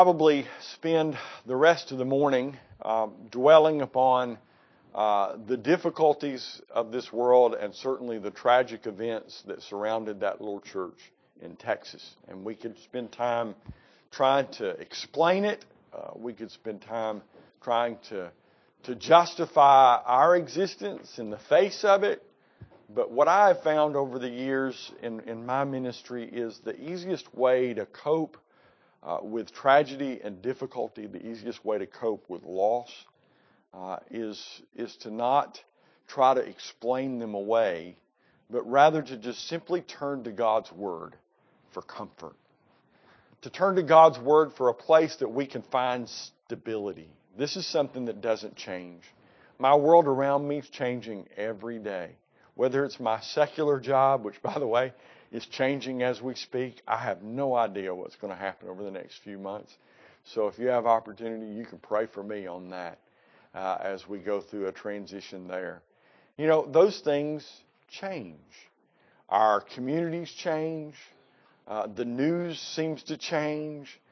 Probably spend the rest of the morning dwelling upon the difficulties of this world and certainly the tragic events that surrounded that little church in Texas. And we could spend time trying to explain it. We could spend time trying to justify our existence in the face of it. But what I have found over the years in my ministry is the easiest way to cope with tragedy and difficulty, the easiest way to cope with loss is to not try to explain them away, but rather to just simply turn to God's Word for comfort. To turn to God's Word for a place that we can find stability. This is something that doesn't change. My world around me is changing every day. Whether it's my secular job, which, by the way, is changing as we speak. I have no idea what's going to happen over the next few months. So if you have opportunity, you can pray for me on that as we go through a transition there. You know, those things change. Our communities change. The news seems to change.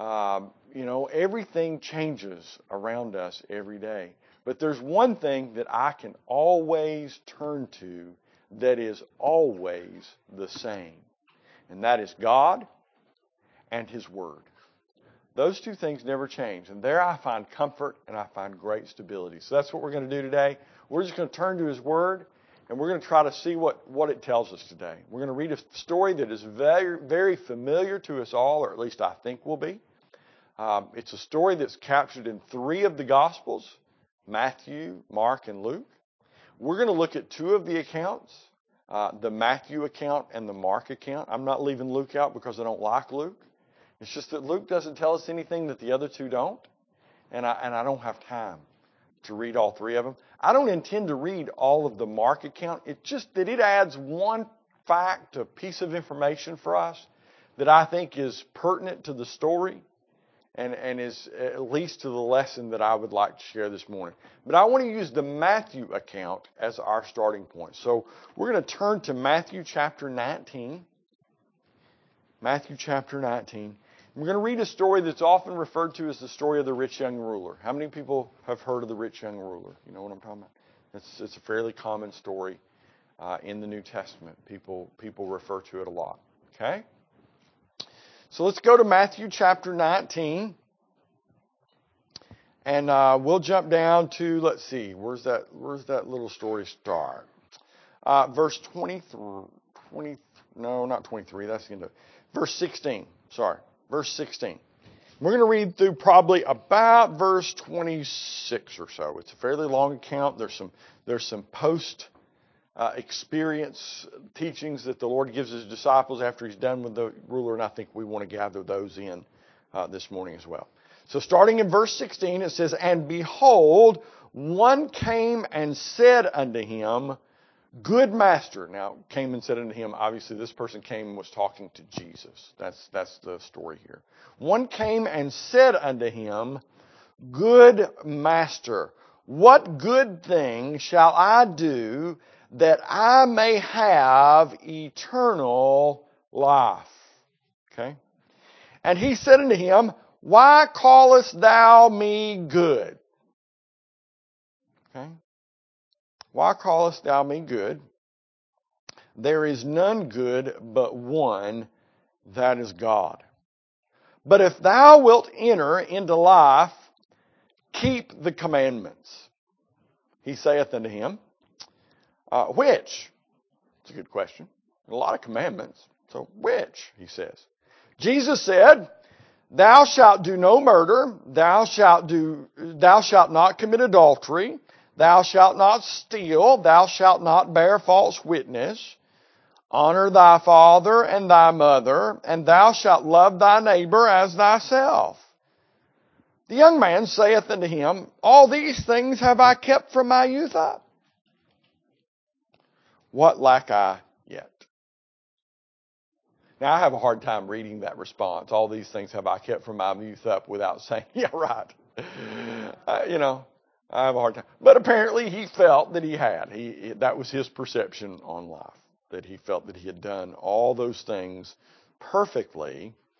Everything changes around us every day. But there's one thing that I can always turn to that is always the same. And that is God and His Word. Those two things never change. And there I find comfort and I find great stability. So that's what we're going to do today. We're just going to turn to His Word and we're going to try to see what it tells us today. We're going to read a story that is very, very familiar to us all, or at least I think will be. It's a story that's captured in 3 of the Gospels, Matthew, Mark, and Luke. We're going to look at 2 of the accounts, the Matthew account and the Mark account. I'm not leaving Luke out because I don't like Luke. It's just that Luke doesn't tell us anything that the other 2 don't, and I don't have time to read all 3 of them. I don't intend to read all of the Mark account. It's just that it adds one fact, a piece of information for us that I think is pertinent to the story. And is at least to the lesson that I would like to share this morning. But I want to use the Matthew account as our starting point. So we're going to turn to Matthew chapter 19. Matthew chapter 19. We're going to read a story that's often referred to as the story of the rich young ruler. How many people have heard of the rich young ruler? You know what I'm talking about? It's a fairly common story in the New Testament. People refer to it a lot. Okay? So let's go to Matthew chapter 19, and we'll jump down to, let's see, where's that little story start? Verse 23, no, not 23, that's the end of it. Verse 16, verse 16. We're going to read through probably about verse 26 or so. It's a fairly long account. There's some post experience teachings that the Lord gives His disciples after He's done with the ruler, and I think we want to gather those in this morning as well. So starting in verse 16, it says, "And behold, one came and said unto Him, Good Master." Now, came and said unto Him, obviously this person came and was talking to Jesus. That's the story here. One came and said unto Him, Good Master, what good thing shall I do that I may have eternal life? Okay. And He said unto him, Why callest thou me good? Okay. Why callest thou me good? There is none good but one, that is God. But if thou wilt enter into life, keep the commandments. He saith unto him, Which? It's a good question. A lot of commandments. So which? He says. Jesus said, Thou shalt do no murder. Thou shalt not commit adultery. Thou shalt not steal. Thou shalt not bear false witness. Honor thy father and thy mother, and thou shalt love thy neighbor as thyself. The young man saith unto him, All these things have I kept from my youth up. What lack I yet? Now, I have a hard time reading that response. All these things have I kept from my youth up without saying, yeah, right. I have a hard time. But apparently he felt that he had. That was his perception on life, that he felt that he had done all those things perfectly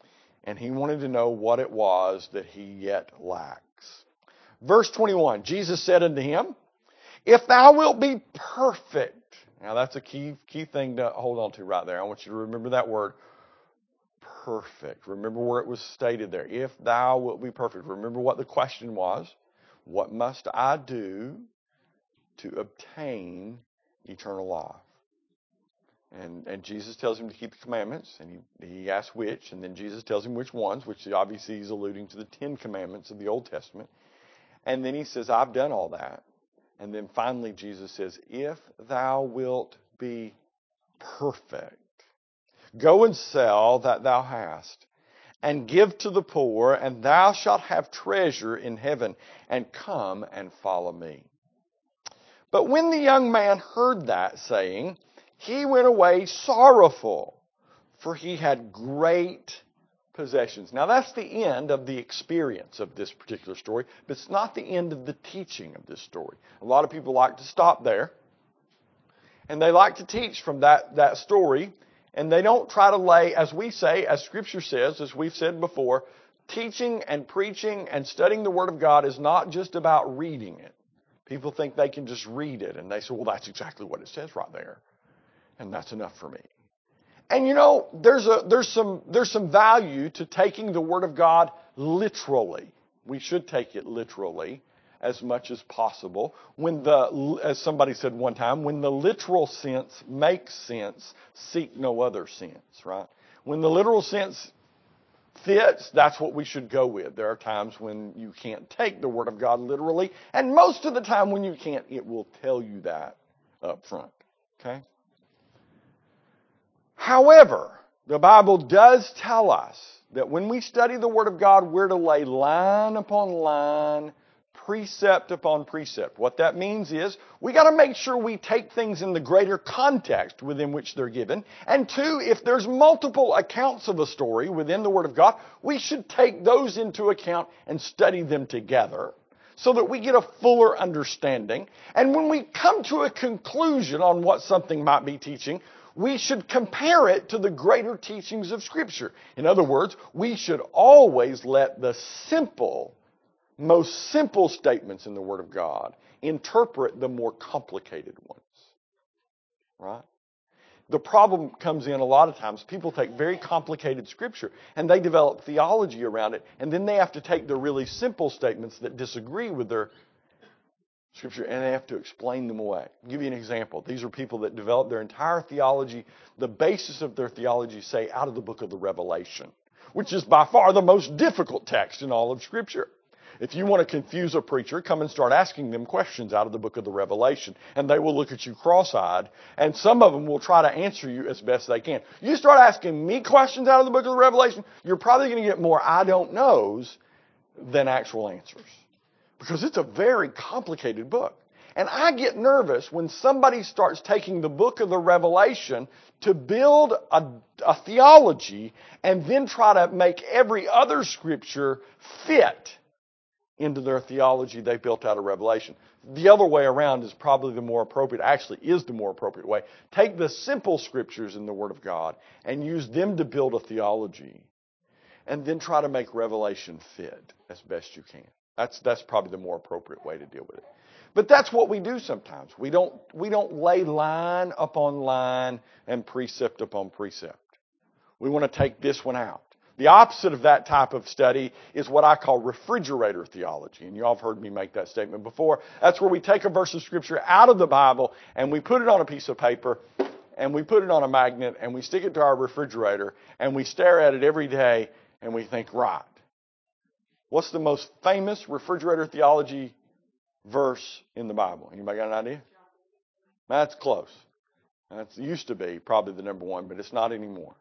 and he wanted to know what it was that he yet lacks. Verse 21, Jesus said unto him, if thou wilt be perfect. Now that's a key thing to hold on to right there. I want you to remember that word, perfect. Remember where it was stated there. If thou wilt be perfect. Remember what the question was. What must I do to obtain eternal life? And Jesus tells him to keep the commandments, and he asks which, and then Jesus tells him which ones, which obviously he's alluding to the 10 commandments of the Old Testament. And then he says, I've done all that. And then finally Jesus says, if thou wilt be perfect, go and sell that thou hast, and give to the poor, and thou shalt have treasure in heaven, and come and follow me. But when the young man heard that saying, he went away sorrowful, for he had great possessions. Now that's the end of the experience of this particular story, but it's not the end of the teaching of this story. A lot of people like to stop there, and they like to teach from that story, and they don't try to lay, as we say, as Scripture says, as we've said before, teaching and preaching and studying the Word of God is not just about reading it. People think they can just read it, and they say, well, that's exactly what it says right there, and that's enough for me. And you know, there's some value to taking the Word of God literally. We should take it literally as much as possible. As somebody said one time, when the literal sense makes sense, seek no other sense, right? When the literal sense fits, that's what we should go with. There are times when you can't take the Word of God literally, and most of the time when you can't, it will tell you that up front, okay? However, the Bible does tell us that when we study the Word of God, we're to lay line upon line, precept upon precept. What that means is we got to make sure we take things in the greater context within which they're given. And two, if there's multiple accounts of a story within the Word of God, we should take those into account and study them together so that we get a fuller understanding. And when we come to a conclusion on what something might be teaching, we should compare it to the greater teachings of Scripture. In other words, we should always let the most simple statements in the Word of God interpret the more complicated ones. Right? The problem comes in a lot of times. People take very complicated Scripture and they develop theology around it, and then they have to take the really simple statements that disagree with their Scripture, and they have to explain them away. I'll give you an example. These are people that develop their entire theology, the basis of their theology, say, out of the book of the Revelation, which is by far the most difficult text in all of Scripture. If you want to confuse a preacher, come and start asking them questions out of the book of the Revelation, and they will look at you cross-eyed, and some of them will try to answer you as best they can. You start asking me questions out of the book of the Revelation, you're probably going to get more I don't knows than actual answers. Because it's a very complicated book. And I get nervous when somebody starts taking the book of the Revelation to build a theology and then try to make every other Scripture fit into their theology they built out of Revelation. The other way around is probably the more appropriate, actually is the more appropriate way. Take the simple Scriptures in the Word of God and use them to build a theology, and then try to make Revelation fit as best you can. That's probably the more appropriate way to deal with it. But that's what we do sometimes. We don't lay line upon line and precept upon precept. We want to take this one out. The opposite of that type of study is what I call refrigerator theology. And you all have heard me make that statement before. That's where we take a verse of Scripture out of the Bible and we put it on a piece of paper and we put it on a magnet and we stick it to our refrigerator and we stare at it every day and we think, right. What's the most famous refrigerator theology verse in the Bible? Anybody got an idea? That's close. That used to be probably the number one, but it's not anymore.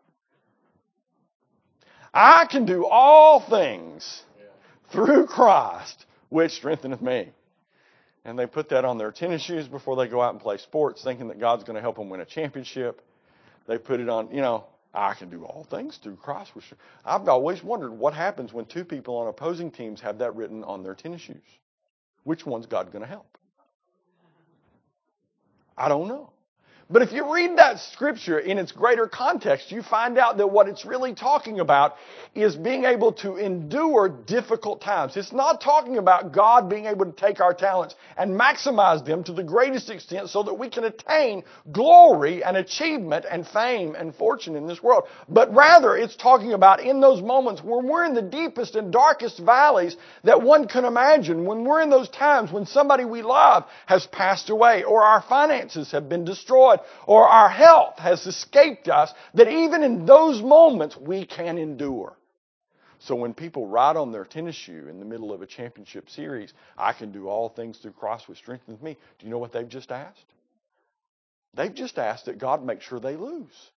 I can do all things through Christ, which strengtheneth me. And they put that on their tennis shoes before they go out and play sports, thinking that God's going to help them win a championship. They put it on, I can do all things through Christ. I've always wondered what happens when two people on opposing teams have that written on their tennis shoes. Which one's God going to help? I don't know. But if you read that scripture in its greater context, you find out that what it's really talking about is being able to endure difficult times. It's not talking about God being able to take our talents and maximize them to the greatest extent so that we can attain glory and achievement and fame and fortune in this world. But rather, it's talking about in those moments when we're in the deepest and darkest valleys that one can imagine, when we're in those times when somebody we love has passed away, or our finances have been destroyed, or our health has escaped us, that even in those moments we can endure. So when people ride on their tennis shoe in the middle of a championship series, I can do all things through Christ which strengthens me. Do you know what they've just asked? They've just asked that God make sure they lose,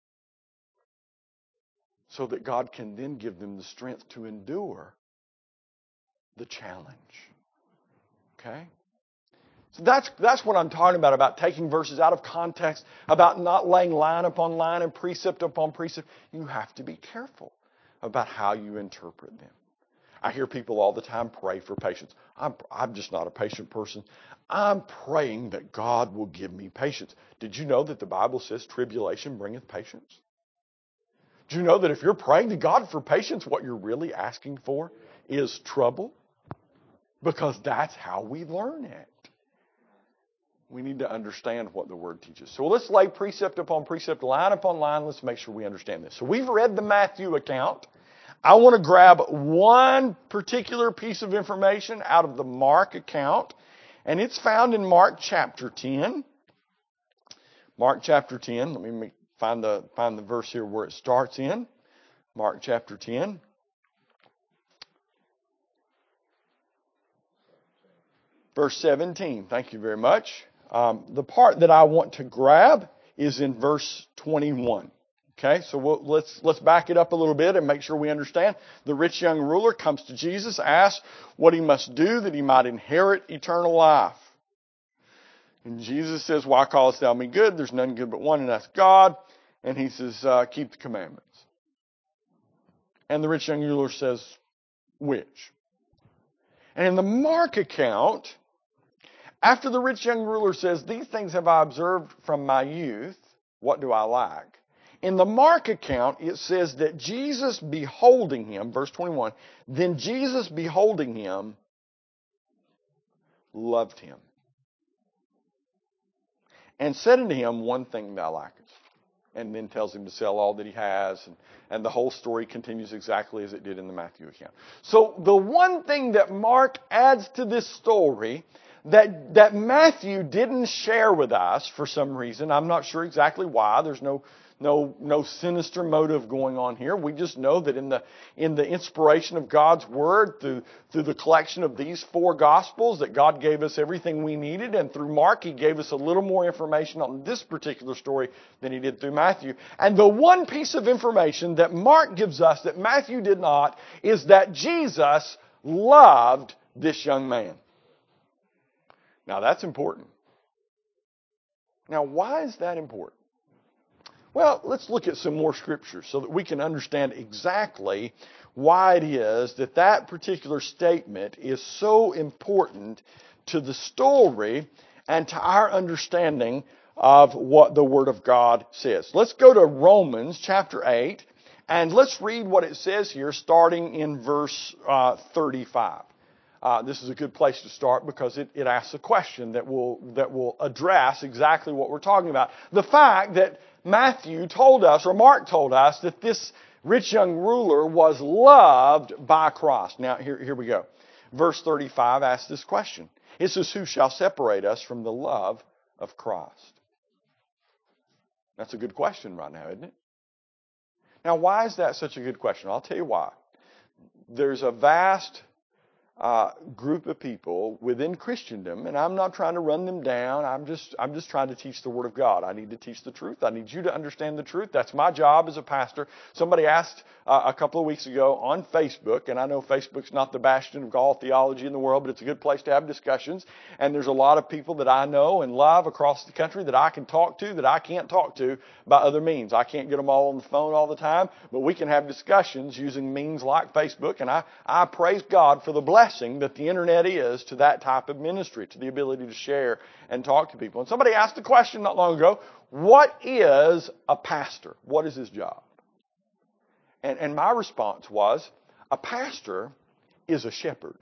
so that God can then give them the strength to endure the challenge. Okay? So that's what I'm talking about taking verses out of context, about not laying line upon line and precept upon precept. You have to be careful about how you interpret them. I hear people all the time pray for patience. I'm just not a patient person. I'm praying that God will give me patience. Did you know that the Bible says tribulation bringeth patience? Do you know that if you're praying to God for patience, what you're really asking for is trouble? Because that's how we learn it. We need to understand what the Word teaches. So let's lay precept upon precept, line upon line. Let's make sure we understand this. So we've read the Matthew account. I want to grab one particular piece of information out of the Mark account, and it's found in Mark chapter 10. Mark chapter 10. Let me find the verse here where it starts in. Mark chapter 10. Verse 17. Thank you very much. The part that I want to grab is in verse 21. Okay, so let's back it up a little bit and make sure we understand. The rich young ruler comes to Jesus, asks what he must do that he might inherit eternal life. And Jesus says, "Why callest thou me good? There's none good but one, and that's God." And he says, "Keep the commandments." And the rich young ruler says, "Which?" And in the Mark account, after the rich young ruler says, "These things have I observed from my youth, what do I lack?" In the Mark account, it says that Jesus beholding him, verse 21, then Jesus beholding him, loved him, and said unto him, "One thing thou lackest." And then tells him to sell all that he has, and the whole story continues exactly as it did in the Matthew account. So the one thing that Mark adds to this story that Matthew didn't share with us for some reason, I'm not sure exactly why, there's no sinister motive going on here. We just know that in the inspiration of God's Word, through the collection of these four Gospels, that God gave us everything we needed, and through Mark, He gave us a little more information on this particular story than He did through Matthew. And the one piece of information that Mark gives us that Matthew did not is that Jesus loved this young man. Now that's important. Now why is that important? Well, let's look at some more scriptures so that we can understand exactly why it is that particular statement is so important to the story and to our understanding of what the Word of God says. Let's go to Romans chapter 8, and let's read what it says here starting in verse 35. This is a good place to start because it asks a question that will address exactly what we're talking about. The fact that Matthew told us, or Mark told us, that this rich young ruler was loved by Christ. Now, here we go. Verse 35 asks this question. It says, "Who shall separate us from the love of Christ?" That's a good question right now, isn't it? Now, why is that such a good question? I'll tell you why. There's a vast group of people within Christendom, and I'm not trying to run them down. I'm just trying to teach the Word of God. I need to teach the truth. I need you to understand the truth. That's my job as a pastor. Somebody asked a couple of weeks ago on Facebook, and I know Facebook's not the bastion of all theology in the world, but it's a good place to have discussions. And there's a lot of people that I know and love across the country that I can talk to that I can't talk to by other means. I can't get them all on the phone all the time, but we can have discussions using means like Facebook, and I praise God for the blessing blessing that the internet is to that type of ministry, to the ability to share and talk to people. And somebody asked the question not long ago, what is a pastor? What is his job? And my response was, a pastor is a shepherd.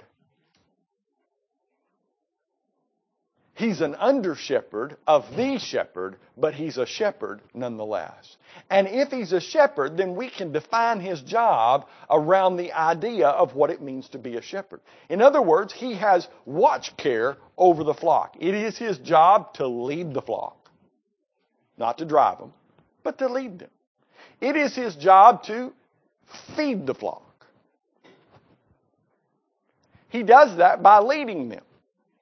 He's an under-shepherd of the shepherd, but he's a shepherd nonetheless. And if he's a shepherd, then we can define his job around the idea of what it means to be a shepherd. In other words, he has watch care over the flock. It is his job to lead the flock. Not to drive them, but to lead them. It is his job to feed the flock. He does that by leading them.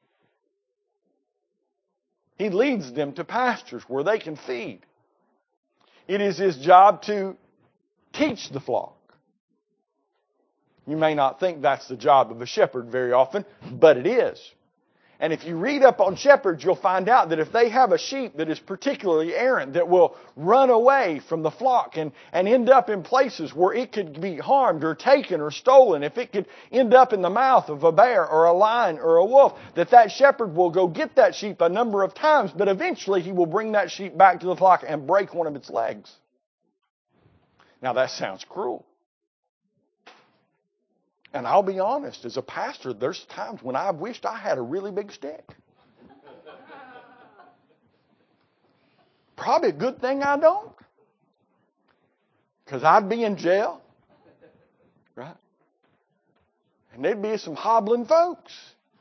He leads them to pastures where they can feed. It is his job to teach the flock. You may not think that's the job of a shepherd very often, but it is. And if you read up on shepherds, you'll find out that if they have a sheep that is particularly errant, that will run away from the flock and end up in places where it could be harmed or taken or stolen, if it could end up in the mouth of a bear or a lion or a wolf, that shepherd will go get that sheep a number of times, but eventually he will bring that sheep back to the flock and break one of its legs. Now that sounds cruel. And I'll be honest, as a pastor, there's times when I wished I had a really big stick. Probably a good thing I don't. Because I'd be in jail. Right? And there'd be some hobbling folks.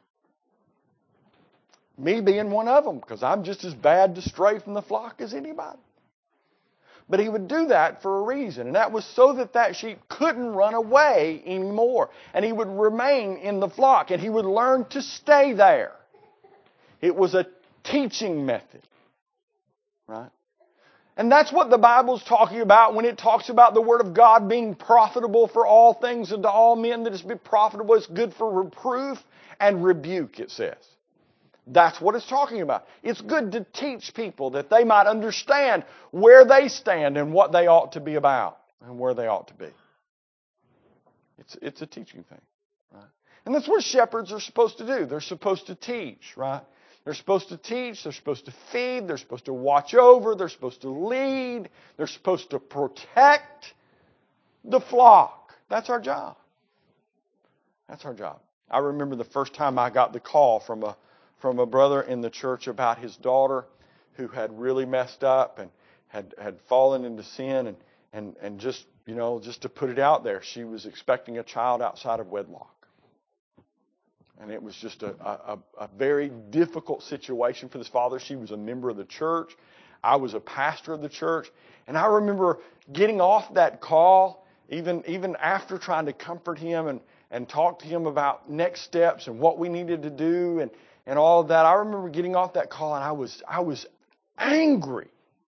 Me being one of them, because I'm just as bad to stray from the flock as anybody. But he would do that for a reason, and that was so that sheep couldn't run away anymore. And he would remain in the flock, and he would learn to stay there. It was a teaching method. Right? And that's what the Bible's talking about when it talks about the Word of God being profitable for all things and to all men, that it's profitable, it's good for reproof and rebuke, it says. That's what it's talking about. It's good to teach people that they might understand where they stand and what they ought to be about and where they ought to be. It's a teaching thing. Right? And that's what shepherds are supposed to do. They're supposed to teach, right? They're supposed to teach, they're supposed to feed, they're supposed to watch over, they're supposed to lead, they're supposed to protect the flock. That's our job. That's our job. I remember the first time I got the call from a brother in the church about his daughter who had really messed up and had fallen into sin and just to put it out there, she was expecting a child outside of wedlock. And it was just a very difficult situation for this father. She was a member of the church. I was a pastor of the church. And I remember getting off that call, even after trying to comfort him and talk to him about next steps and what we needed to do and all of that. I remember getting off that call and I was angry.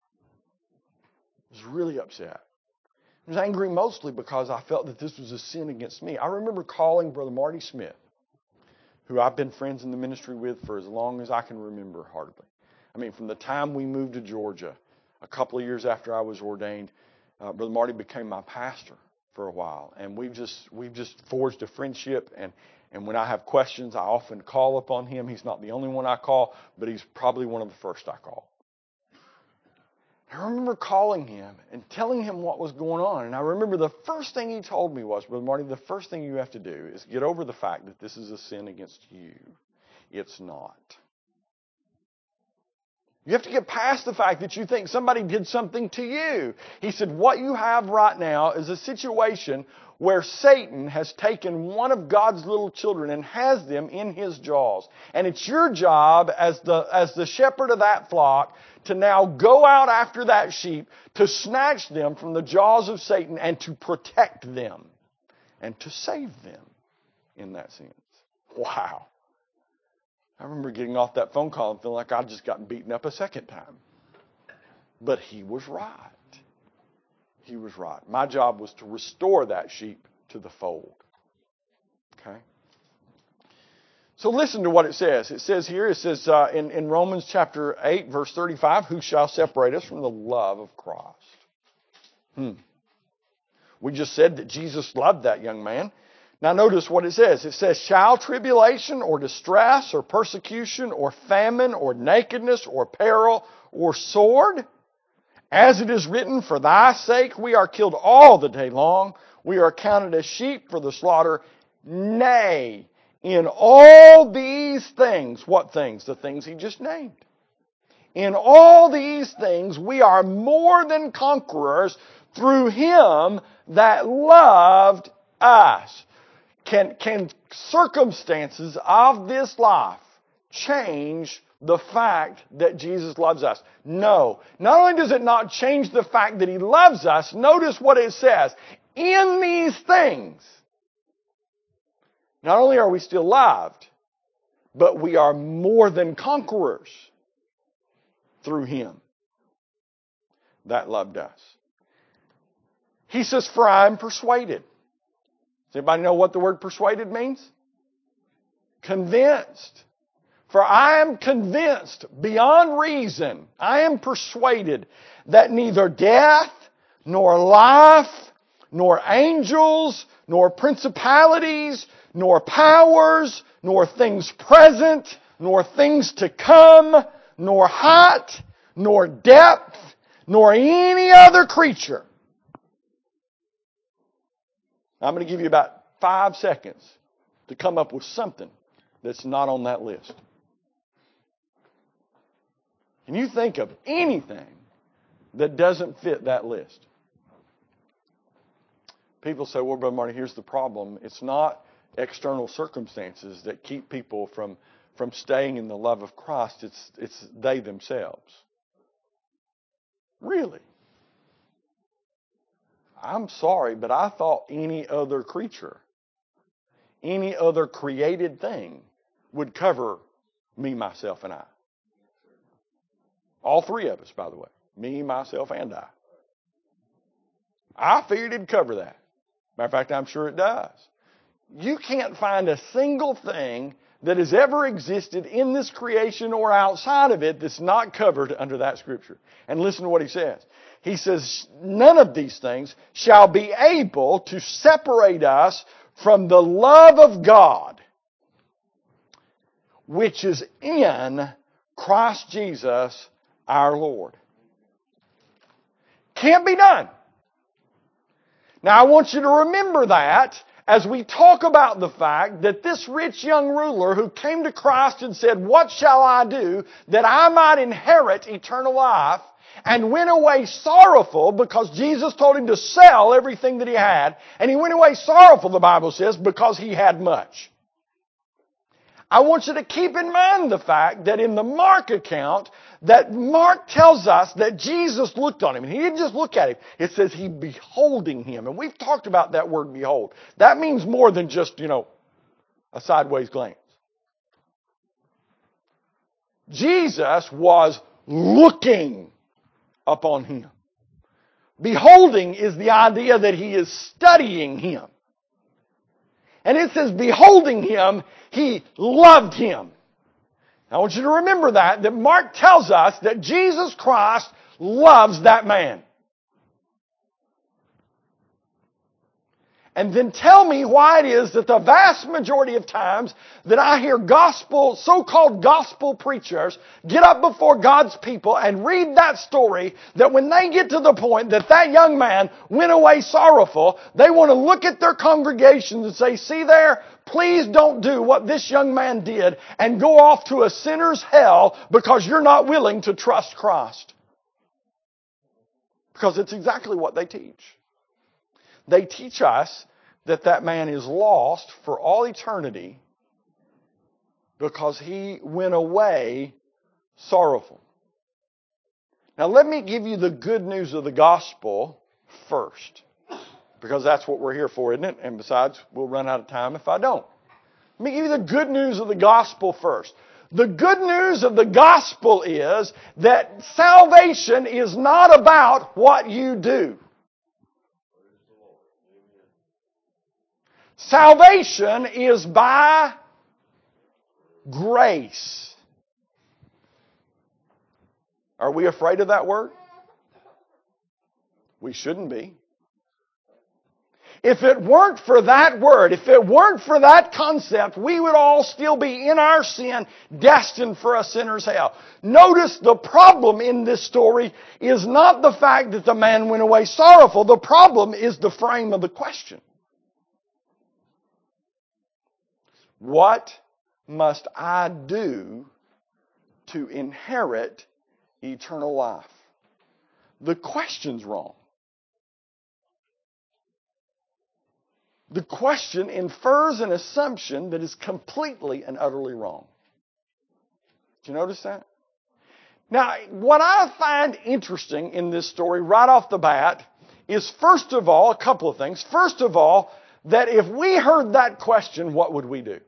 I was really upset. I was angry mostly because I felt that this was a sin against me. I remember calling Brother Marty Smith, who I've been friends in the ministry with for as long as I can remember, hardly. I mean, from the time we moved to Georgia, a couple of years after I was ordained, Brother Marty became my pastor for a while. And we've just forged a friendship. And when I have questions, I often call upon him. He's not the only one I call, but he's probably one of the first I call. I remember calling him and telling him what was going on. And I remember the first thing he told me was, Brother Marty, the first thing you have to do is get over the fact that this is a sin against you. It's not. You have to get past the fact that you think somebody did something to you. He said, what you have right now is a situation where Satan has taken one of God's little children and has them in his jaws. And it's your job as the shepherd of that flock to now go out after that sheep, to snatch them from the jaws of Satan and to protect them and to save them in that sense. Wow. I remember getting off that phone call and feeling like I'd just gotten beaten up a second time. But he was right. He was right. My job was to restore that sheep to the fold. Okay? So listen to what it says. It says here, in Romans chapter 8, verse 35, who shall separate us from the love of Christ? We just said that Jesus loved that young man. Now notice what it says. It says, shall tribulation or distress or persecution or famine or nakedness or peril or sword? As it is written, for thy sake we are killed all the day long. We are counted as sheep for the slaughter. Nay, in all these things, what things? The things he just named. In all these things we are more than conquerors through him that loved us. Can circumstances of this life change the fact that Jesus loves us? No. Not only does it not change the fact that he loves us, notice what it says. In these things, not only are we still loved, but we are more than conquerors through him that loved us. He says, for I am persuaded. Does anybody know what the word persuaded means? Convinced. For I am convinced beyond reason, I am persuaded that neither death, nor life, nor angels, nor principalities, nor powers, nor things present, nor things to come, nor height, nor depth, nor any other creature. I'm going to give you about 5 seconds to come up with something that's not on that list. Can you think of anything that doesn't fit that list? People say, well, Brother Marty, here's the problem. It's not external circumstances that keep people from staying in the love of Christ. It's they themselves. Really? I'm sorry, but I thought any other creature, any other created thing would cover me, myself, and I. All three of us, by the way. Me, myself, and I. I figured it'd cover that. Matter of fact, I'm sure it does. You can't find a single thing that has ever existed in this creation or outside of it that's not covered under that scripture. And listen to what he says. He says, none of these things shall be able to separate us from the love of God, which is in Christ Jesus our Lord. Can't be done. Now I want you to remember that as we talk about the fact that this rich young ruler who came to Christ and said, what shall I do that I might inherit eternal life? And went away sorrowful because Jesus told him to sell everything that he had. And he went away sorrowful, the Bible says, because he had much. I want you to keep in mind the fact that in the Mark account, that Mark tells us that Jesus looked on him. And he didn't just look at him. It says he beholding him. And we've talked about that word behold. That means more than just, a sideways glance. Jesus was looking upon him. Beholding is the idea that he is studying him. And it says, beholding him, he loved him. I want you to remember that Mark tells us that Jesus Christ loves that man. And then tell me why it is that the vast majority of times that I hear so-called gospel preachers get up before God's people and read that story, that when they get to the point that that young man went away sorrowful, they want to look at their congregations and say, see there, please don't do what this young man did and go off to a sinner's hell because you're not willing to trust Christ. Because it's exactly what they teach. They teach us that man is lost for all eternity because he went away sorrowful. Now let me give you the good news of the gospel first, because that's what we're here for, isn't it? And besides, we'll run out of time if I don't. Let me give you the good news of the gospel first. The good news of the gospel is that salvation is not about what you do. Salvation is by grace. Are we afraid of that word? We shouldn't be. If it weren't for that word, if it weren't for that concept, we would all still be in our sin, destined for a sinner's hell. Notice the problem in this story is not the fact that the man went away sorrowful. The problem is the frame of the question. What must I do to inherit eternal life? The question's wrong. The question infers an assumption that is completely and utterly wrong. Did you notice that? Now, what I find interesting in this story right off the bat is, first of all, a couple of things. First of all, that if we heard that question, what would we do?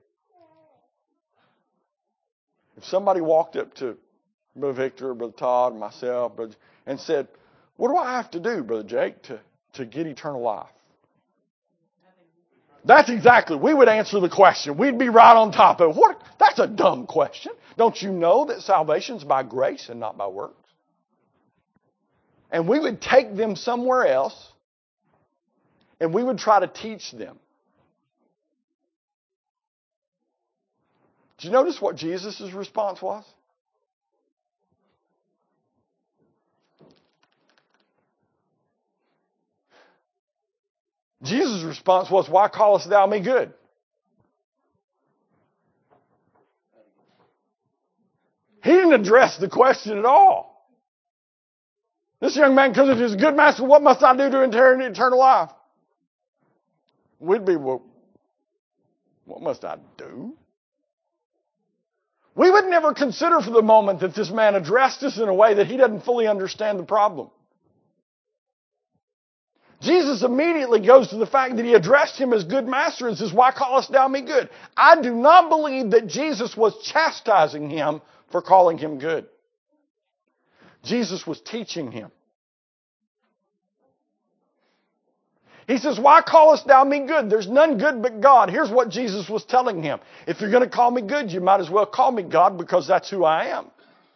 If somebody walked up to Brother Victor, Brother Todd, myself, and said, what do I have to do, Brother Jake, to get eternal life? That's exactly, we would answer the question. We'd be right on top of it. What? That's a dumb question. Don't you know that salvation's by grace and not by works? And we would take them somewhere else, and we would try to teach them. Did you notice what Jesus' response was? Jesus' response was, why callest thou me good? He didn't address the question at all. This young man comes up and says, good master, what must I do to inherit eternal life? We'd be, well, what must I do? We would never consider for the moment that this man addressed us in a way that he doesn't fully understand the problem. Jesus immediately goes to the fact that he addressed him as good master and says, why callest thou me good? I do not believe that Jesus was chastising him for calling him good. Jesus was teaching him. He says, why callest thou me good? There's none good but God. Here's what Jesus was telling him. If you're going to call me good, you might as well call me God, because that's who I am.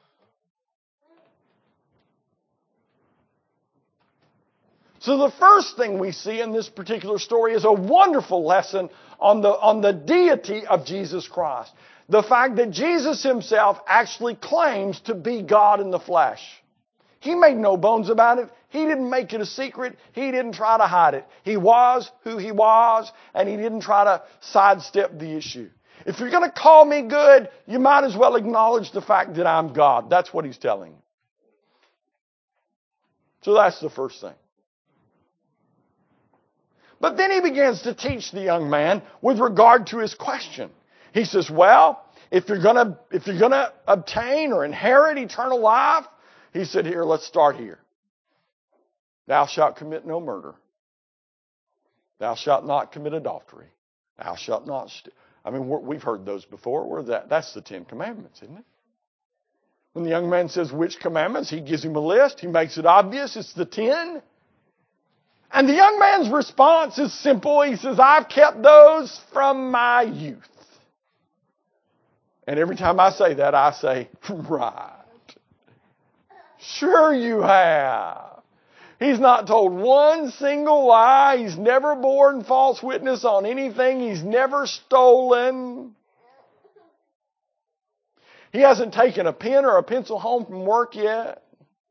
So the first thing we see in this particular story is a wonderful lesson on the deity of Jesus Christ. The fact that Jesus himself actually claims to be God in the flesh. He made no bones about it. He didn't make it a secret. He didn't try to hide it. He was who he was, and he didn't try to sidestep the issue. If you're going to call me good, you might as well acknowledge the fact that I'm God. That's what he's telling you. So that's the first thing. But then he begins to teach the young man with regard to his question. He says, well, if you're going to obtain or inherit eternal life, he said, here, let's start here. Thou shalt commit no murder. Thou shalt not commit adultery. Thou shalt not we've heard those before. That's the 10 Commandments, isn't it? When the young man says which commandments, he gives him a list. He makes it obvious. It's the 10. And the young man's response is simple. He says, I've kept those from my youth. And every time I say that, I say, right. Sure you have. He's not told one single lie. He's never borne false witness on anything. He's never stolen. He hasn't taken a pen or a pencil home from work yet.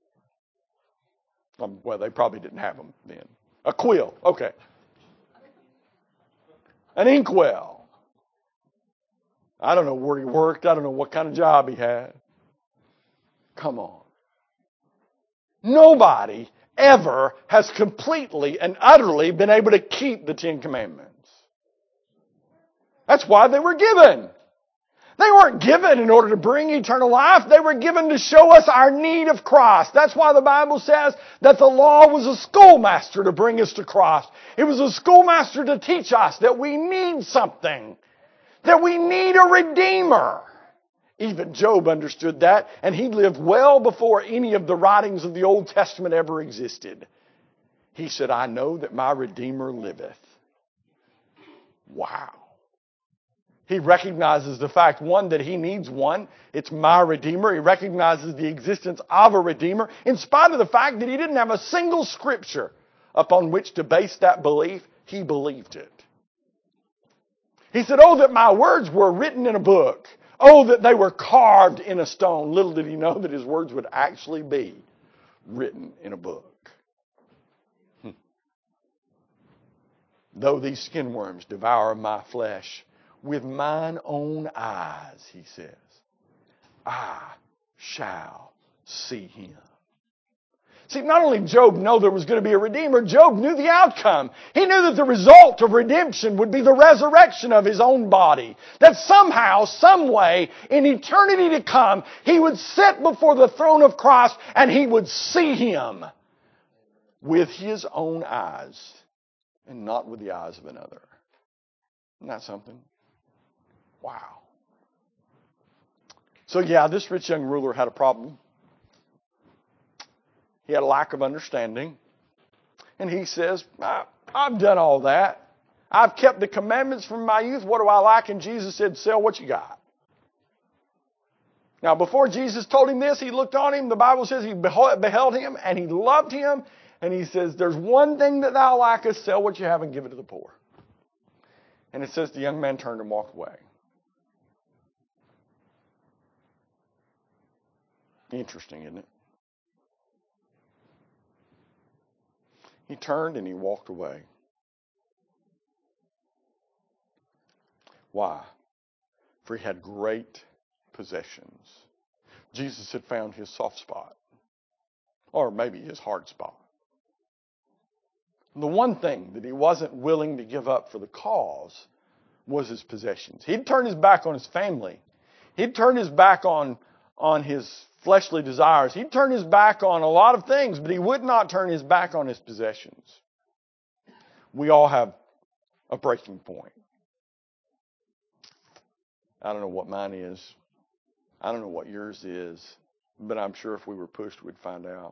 Well, they probably didn't have them then. A quill, okay. An inkwell. I don't know where he worked. I don't know what kind of job he had. Come on. Nobody ever has completely and utterly been able to keep the 10 Commandments. That's why they were given. They weren't given in order to bring eternal life. They were given to show us our need of Christ. That's why the Bible says that the law was a schoolmaster to bring us to Christ. It was a schoolmaster to teach us that we need something. That we need a Redeemer. Even Job understood that, and he lived well before any of the writings of the Old Testament ever existed. He said, I know that my Redeemer liveth. Wow. He recognizes the fact, one, that he needs one. It's my Redeemer. He recognizes the existence of a Redeemer, in spite of the fact that he didn't have a single scripture upon which to base that belief. he believed it. He said, oh, that my words were written in a book. Oh, that they were carved in a stone. Little did he know that his words would actually be written in a book. Though these skin worms devour my flesh, with mine own eyes, he says, I shall see him. See, not only did Job know there was going to be a Redeemer, Job knew the outcome. He knew that the result of redemption would be the resurrection of his own body. That somehow, some way, in eternity to come, he would sit before the throne of Christ and he would see him with his own eyes and not with the eyes of another. Isn't that something? Wow. So yeah, this rich young ruler had a problem. He had a lack of understanding. And he says, I've done all that. I've kept the commandments from my youth. What do I lack? And Jesus said, sell what you got. Now, before Jesus told him this, he looked on him. The Bible says he beheld him and he loved him. And he says, there's one thing that thou lackest. Sell what you have and give it to the poor. And it says the young man turned and walked away. Interesting, isn't it? He turned and he walked away. Why? For he had great possessions. Jesus had found his soft spot. Or maybe his hard spot. The one thing that he wasn't willing to give up for the cause was his possessions. He'd turned his back on his family. He'd turned his back on his fleshly desires. He'd turn his back on a lot of things, but he would not turn his back on his possessions. We all have a breaking point. I don't know what mine is. I don't know what yours is, but I'm sure if we were pushed, we'd find out.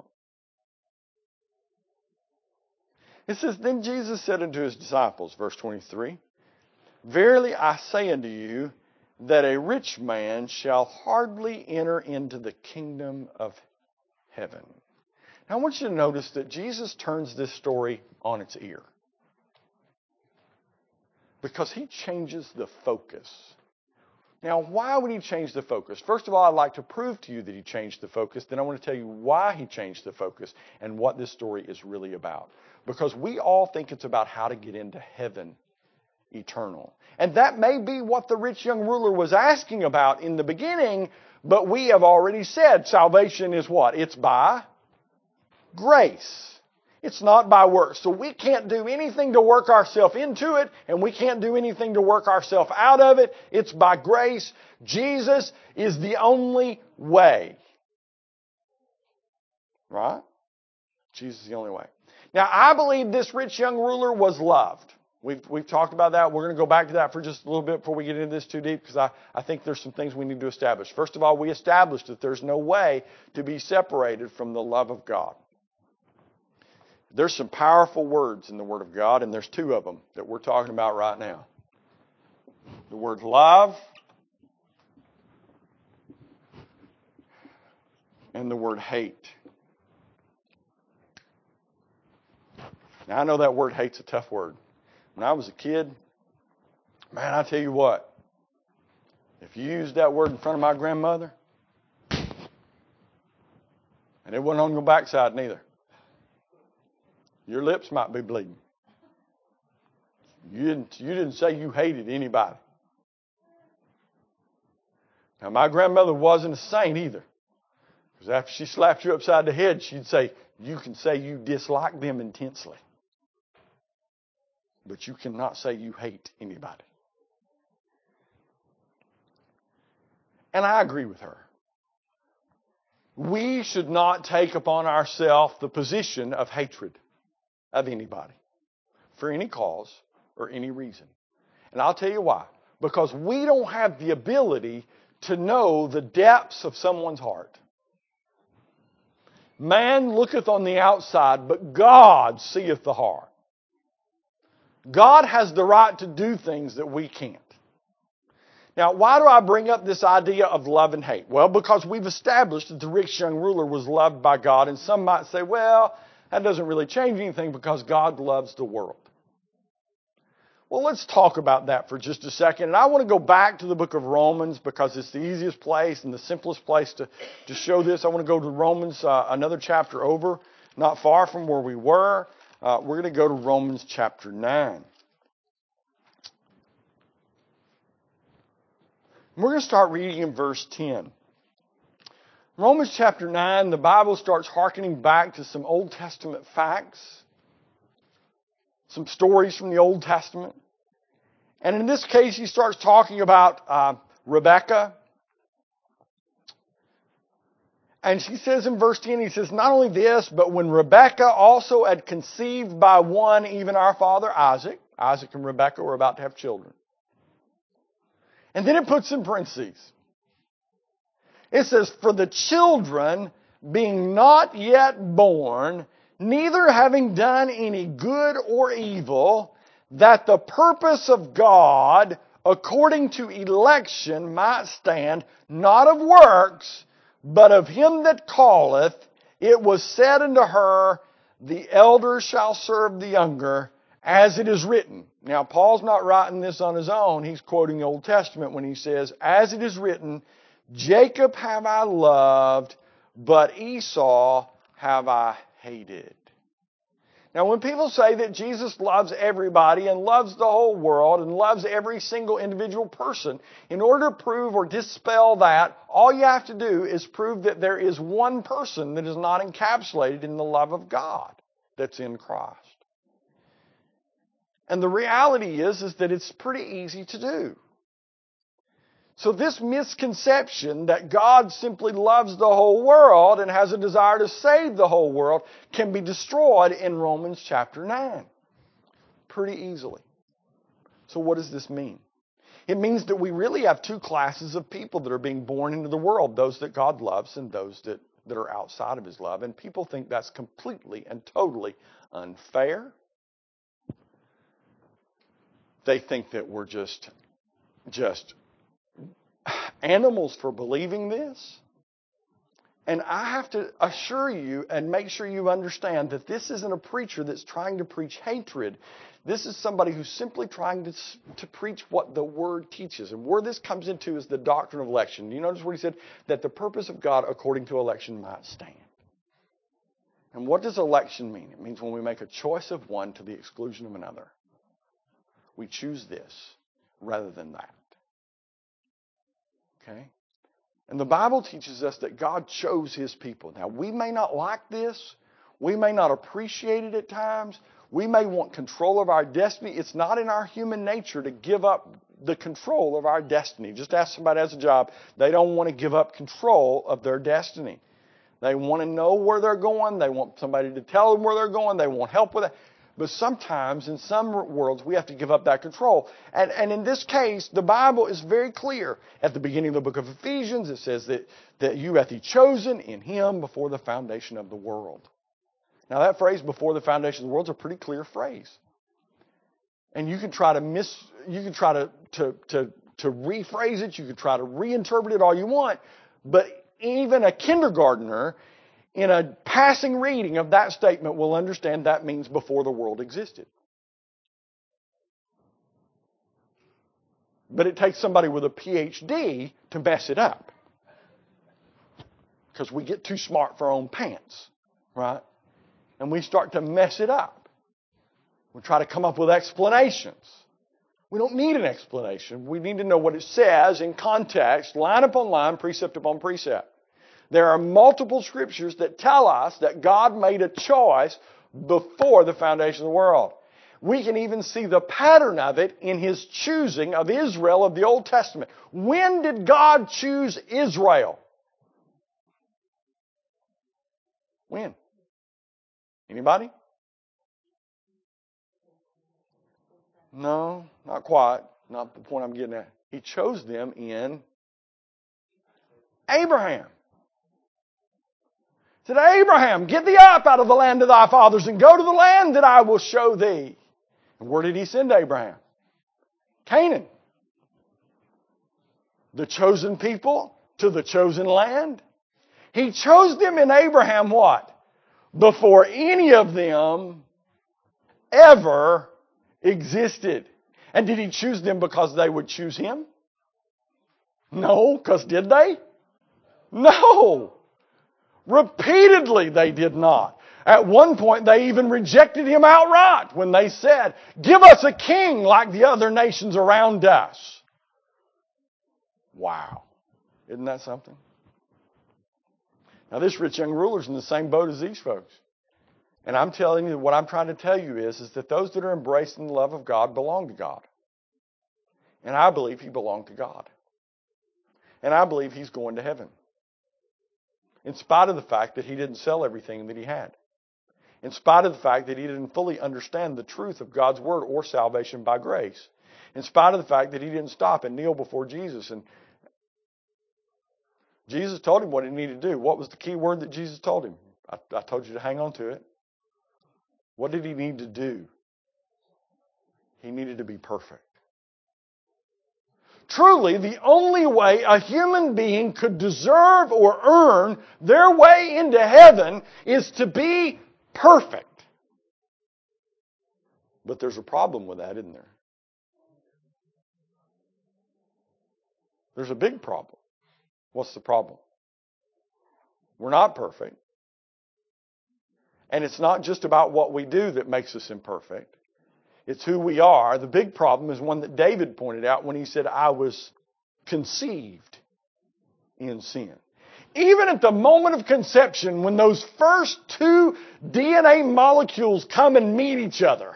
It says, then Jesus said unto his disciples, verse 23, verily I say unto you, that a rich man shall hardly enter into the kingdom of heaven. Now I want you to notice that Jesus turns this story on its ear. Because he changes the focus. Now, why would he change the focus? First of all, I'd like to prove to you that he changed the focus. Then I want to tell you why he changed the focus and what this story is really about. Because we all think it's about how to get into heaven eternal. And that may be what the rich young ruler was asking about in the beginning, but we have already said salvation is what? It's by grace. It's not by works. So we can't do anything to work ourselves into it, and we can't do anything to work ourselves out of it. It's by grace. Jesus is the only way. Right? Jesus is the only way. Now, I believe this rich young ruler was loved. We've talked about that. We're going to go back to that for just a little bit before we get into this too deep, because I think there's some things we need to establish. First of all, we established that there's no way to be separated from the love of God. There's some powerful words in the Word of God, and there's two of them that we're talking about right now. The word love and the word hate. Now, I know that word hate's a tough word. When I was a kid, man, I tell you what, if you used that word in front of my grandmother, and it wasn't on your backside neither, your lips might be bleeding. You didn't say you hated anybody. Now, my grandmother wasn't a saint either. Because after she slapped you upside the head, she'd say, you can say you dislike them intensely. But you cannot say you hate anybody. And I agree with her. We should not take upon ourselves the position of hatred of anybody for any cause or any reason. And I'll tell you why. Because we don't have the ability to know the depths of someone's heart. Man looketh on the outside, but God seeth the heart. God has the right to do things that we can't. Now, why do I bring up this idea of love and hate? Well, because we've established that the rich young ruler was loved by God, and some might say, well, that doesn't really change anything because God loves the world. Well, let's talk about that for just a second. And I want to go back to the book of Romans because it's the easiest place and the simplest place to show this. I want to go to Romans, another chapter over, not far from where we were. We're going to go to Romans chapter 9. We're going to start reading in verse 10. Romans chapter 9, the Bible starts hearkening back to some Old Testament facts, some stories from the Old Testament. And in this case, he starts talking about Rebekah. And she says in verse 10, he says, not only this, but when Rebekah also had conceived by one, even our father Isaac and Rebekah were about to have children. And then it puts in parentheses. It says, for the children being not yet born, neither having done any good or evil, that the purpose of God, according to election, might stand, not of works, but of him that calleth, it was said unto her, the elder shall serve the younger, as it is written. Now, Paul's not writing this on his own. He's quoting the Old Testament when he says, as it is written, Jacob have I loved, but Esau have I hated. Now, when people say that Jesus loves everybody and loves the whole world and loves every single individual person, in order to prove or dispel that, all you have to do is prove that there is one person that is not encapsulated in the love of God that's in Christ. And the reality is that it's pretty easy to do. So this misconception that God simply loves the whole world and has a desire to save the whole world can be destroyed in Romans chapter 9 pretty easily. So what does this mean? It means that we really have two classes of people that are being born into the world, those that God loves and those that are outside of His love. And people think that's completely and totally unfair. They think that we're just animals for believing this. And I have to assure you and make sure you understand that this isn't a preacher that's trying to preach hatred. This is somebody who's simply trying to preach what the Word teaches. And where this comes into is the doctrine of election. You notice what he said? That the purpose of God according to election might stand. And what does election mean? It means when we make a choice of one to the exclusion of another. We choose this rather than that. Okay? And the Bible teaches us that God chose His people. Now, we may not like this. We may not appreciate it at times. We may want control of our destiny. It's not in our human nature to give up the control of our destiny. Just ask somebody who has a job. They don't want to give up control of their destiny. They want to know where they're going. They want somebody to tell them where they're going. They want help with it. But sometimes, in some worlds, we have to give up that control. And in this case, the Bible is very clear. At the beginning of the book of Ephesians, it says that you hath He chosen in Him before the foundation of the world. Now, that phrase, before the foundation of the world, is a pretty clear phrase. And you can try to rephrase it. You can try to reinterpret it all you want. But even a kindergartner, in a passing reading of that statement, will understand that means before the world existed. But it takes somebody with a PhD to mess it up. Because we get too smart for our own pants, right? And we start to mess it up. We try to come up with explanations. We don't need an explanation. We need to know what it says in context, line upon line, precept upon precept. There are multiple scriptures that tell us that God made a choice before the foundation of the world. We can even see the pattern of it in His choosing of Israel of the Old Testament. When did God choose Israel? When? Anybody? No, not quite. Not the point I'm getting at. He chose them in Abraham. He said, Abraham, get thee up out of the land of thy fathers and go to the land that I will show thee. And where did He send Abraham? Canaan. The chosen people to the chosen land. He chose them in Abraham what? Before any of them ever existed. And did He choose them because they would choose Him? No, because did they? No. Repeatedly they did not. At one point they even rejected Him outright when they said, "Give us a king like the other nations around us." Wow. Isn't that something? Now this rich young ruler's in the same boat as these folks. And I'm telling you, what I'm trying to tell you is that those that are embracing the love of God belong to God. And I believe he belonged to God. And I believe he's going to heaven. In spite of the fact that he didn't sell everything that he had. In spite of the fact that he didn't fully understand the truth of God's word or salvation by grace. In spite of the fact that he didn't stop and kneel before Jesus. And Jesus told him what he needed to do. What was the key word that Jesus told him? I told you to hang on to it. What did he need to do? He needed to be perfect. Truly, the only way a human being could deserve or earn their way into heaven is to be perfect. But there's a problem with that, isn't there? There's a big problem. What's the problem? We're not perfect. And it's not just about what we do that makes us imperfect. It's who we are. The big problem is one that David pointed out when he said, "I was conceived in sin." Even at the moment of conception, when those first two DNA molecules come and meet each other,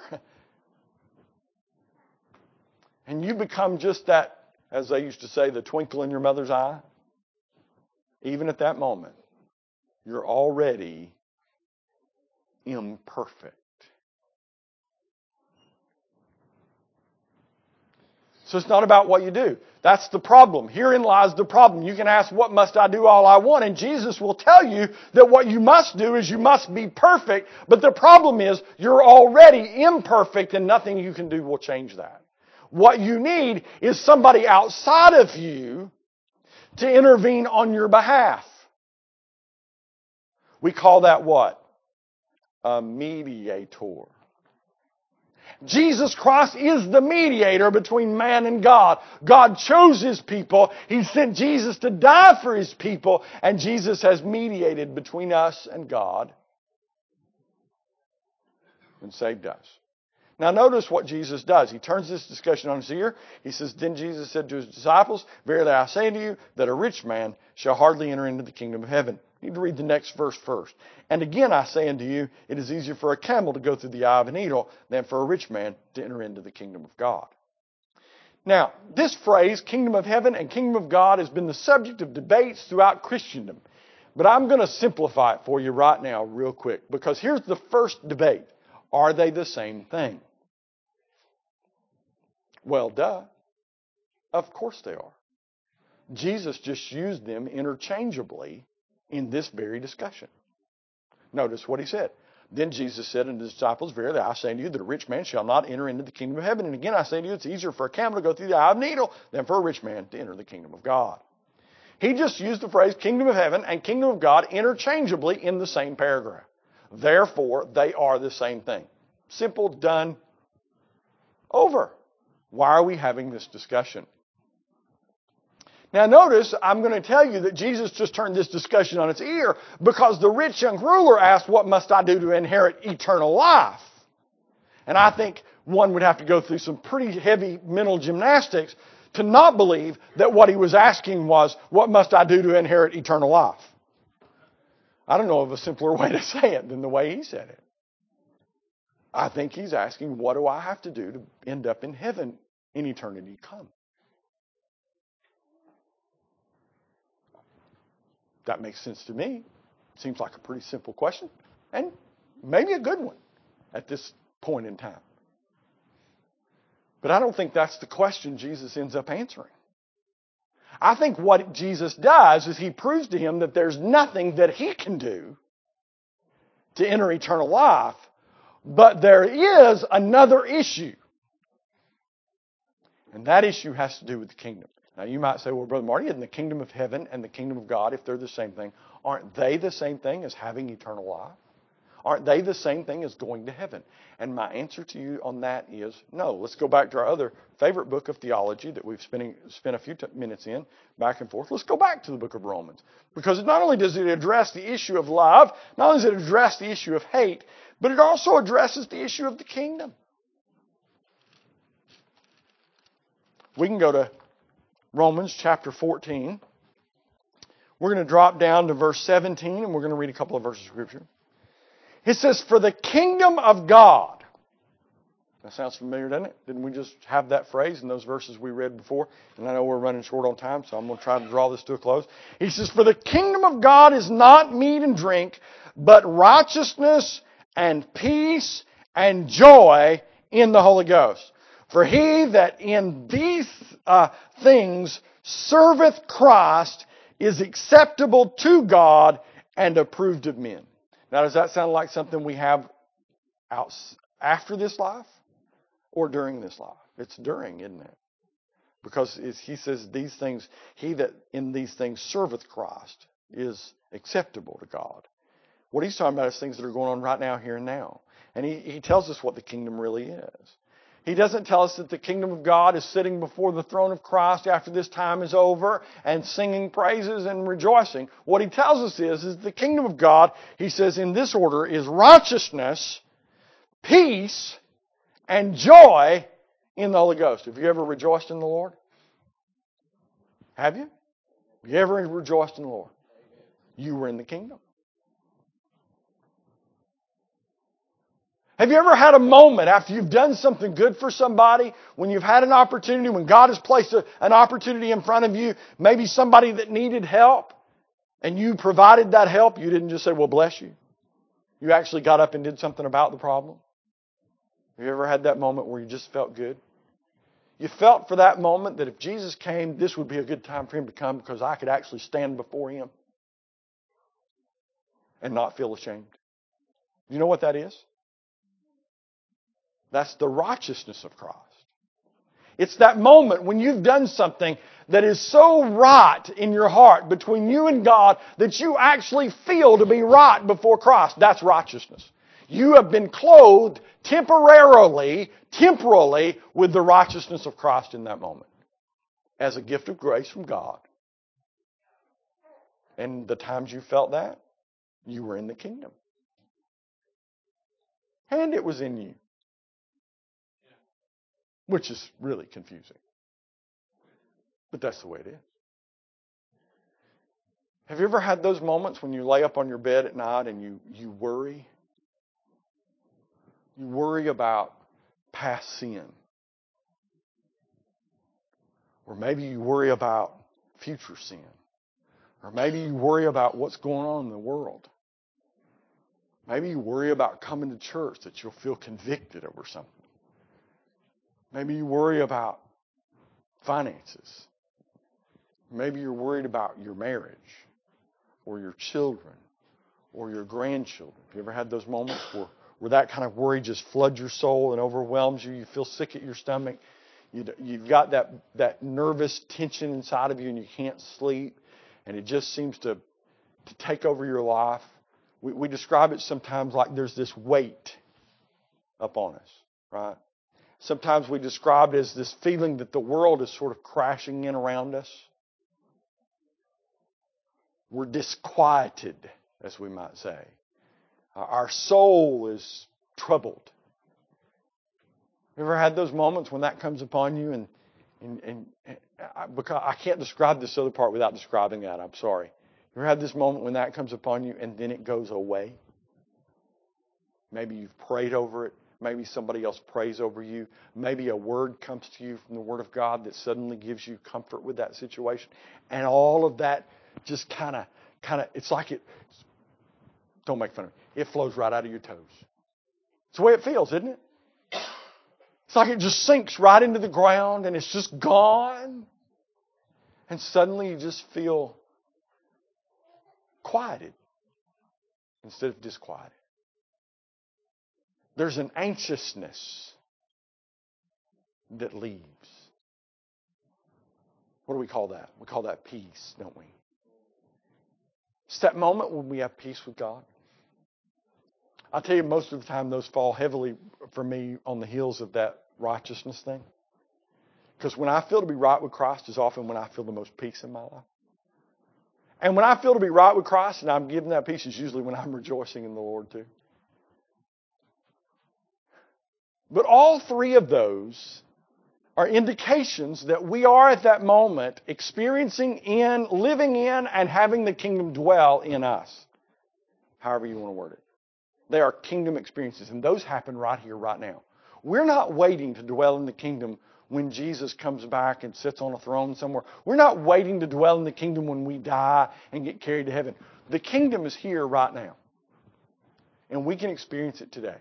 and you become just that, as they used to say, the twinkle in your mother's eye, even at that moment, you're already imperfect. So it's not about what you do. That's the problem. Herein lies the problem. You can ask, "What must I do all I want?" And Jesus will tell you that what you must do is you must be perfect. But the problem is you're already imperfect and nothing you can do will change that. What you need is somebody outside of you to intervene on your behalf. We call that what? A mediator. Jesus Christ is the mediator between man and God. God chose His people. He sent Jesus to die for His people. And Jesus has mediated between us and God and saved us. Now notice what Jesus does. He turns this discussion on its ear. He says, "Then Jesus said to His disciples, 'Verily I say to you, that a rich man shall hardly enter into the kingdom of heaven.'" You need to read the next verse first. "And again I say unto you, it is easier for a camel to go through the eye of a needle than for a rich man to enter into the kingdom of God." Now, this phrase, kingdom of heaven and kingdom of God, has been the subject of debates throughout Christendom. But I'm going to simplify it for you right now real quick. Because here's the first debate. Are they the same thing? Well, duh. Of course they are. Jesus just used them interchangeably in this very discussion. Notice what He said. "Then Jesus said unto His disciples, 'Verily I say unto you, that a rich man shall not enter into the kingdom of heaven. And again I say to you, it's easier for a camel to go through the eye of a needle than for a rich man to enter the kingdom of God.'" He just used the phrase kingdom of heaven and kingdom of God interchangeably in the same paragraph. Therefore, they are the same thing. Simple, done, over. Why are we having this discussion? Now notice, I'm going to tell you that Jesus just turned this discussion on its ear because the rich young ruler asked, "What must I do to inherit eternal life?" And I think one would have to go through some pretty heavy mental gymnastics to not believe that what he was asking was, "What must I do to inherit eternal life?" I don't know of a simpler way to say it than the way he said it. I think he's asking, what do I have to do to end up in heaven in eternity to come? That makes sense to me. Seems like a pretty simple question, and maybe a good one at this point in time. But I don't think that's the question Jesus ends up answering. I think what Jesus does is He proves to him that there's nothing that he can do to enter eternal life, but there is another issue. And that issue has to do with the kingdom. Now you might say, "Well, Brother Marty, isn't the kingdom of heaven and the kingdom of God, if they're the same thing, aren't they the same thing as having eternal life? Aren't they the same thing as going to heaven? And my answer to you on that is no. Let's go back to our other favorite book of theology that we've spent a few minutes in, back and forth. Let's go back to the book of Romans. Because not only does it address the issue of love, not only does it address the issue of hate, but it also addresses the issue of the kingdom. We can go to Romans chapter 14. We're going to drop down to verse 17, and we're going to read a couple of verses of Scripture. It says, "For the kingdom of God." That sounds familiar, doesn't it? Didn't we just have that phrase in those verses we read before? And I know we're running short on time, so I'm going to try to draw this to a close. He says, "For the kingdom of God is not meat and drink, but righteousness and peace and joy in the Holy Ghost. For he that in these things serveth Christ is acceptable to God and approved of men." Now, does that sound like something we have out after this life or during this life? It's during, isn't it? Because he says these things, he that in these things serveth Christ is acceptable to God. What he's talking about is things that are going on right now, here and now. And he tells us what the kingdom really is. He doesn't tell us that the kingdom of God is sitting before the throne of Christ after this time is over and singing praises and rejoicing. What he tells us is the kingdom of God, he says in this order, is righteousness, peace, and joy in the Holy Ghost. Have you ever rejoiced in the Lord? Have you? Have you ever rejoiced in the Lord? You were in the kingdom. Have you ever had a moment after you've done something good for somebody, when you've had an opportunity, when God has placed an opportunity in front of you, maybe somebody that needed help, and you provided that help, you didn't just say, "Well, bless you." You actually got up and did something about the problem? Have you ever had that moment where you just felt good? You felt for that moment that if Jesus came, this would be a good time for Him to come because I could actually stand before Him and not feel ashamed. You know what that is? That's the righteousness of Christ. It's that moment when you've done something that is so right in your heart between you and God that you actually feel to be right before Christ. That's righteousness. You have been clothed temporarily with the righteousness of Christ in that moment as a gift of grace from God. And the times you felt that, you were in the kingdom. And it was in you. Which is really confusing. But that's the way it is. Have you ever had those moments when you lay up on your bed at night and you worry? You worry about past sin. Or maybe you worry about future sin. Or maybe you worry about what's going on in the world. Maybe you worry about coming to church, that you'll feel convicted over something. Maybe you worry about finances. Maybe you're worried about your marriage or your children or your grandchildren. Have you ever had those moments where that kind of worry just floods your soul and overwhelms you? You feel sick at your stomach. You've got that nervous tension inside of you and you can't sleep. And it just seems to take over your life. We describe it sometimes like there's this weight upon us, right? Sometimes we describe it as this feeling that the world is sort of crashing in around us. We're disquieted, as we might say. Our soul is troubled. You ever had those moments when that comes upon you because I can't describe this other part without describing that. I'm sorry. You ever had this moment when that comes upon you and then it goes away? Maybe you've prayed over it. Maybe somebody else prays over you. Maybe a word comes to you from the Word of God that suddenly gives you comfort with that situation. And all of that just kind of, it's like don't make fun of me. It flows right out of your toes. It's the way it feels, isn't it? It's like it just sinks right into the ground and it's just gone. And suddenly you just feel quieted instead of disquieted. There's an anxiousness that leaves. What do we call that? We call that peace, don't we? It's that moment when we have peace with God. I'll tell you, most of the time those fall heavily for me on the heels of that righteousness thing. Because when I feel to be right with Christ is often when I feel the most peace in my life. And when I feel to be right with Christ and I'm given that peace is usually when I'm rejoicing in the Lord too. But all three of those are indications that we are at that moment experiencing in, living in, and having the kingdom dwell in us. However you want to word it. They are kingdom experiences, and those happen right here, right now. We're not waiting to dwell in the kingdom when Jesus comes back and sits on a throne somewhere. We're not waiting to dwell in the kingdom when we die and get carried to heaven. The kingdom is here right now, and we can experience it today.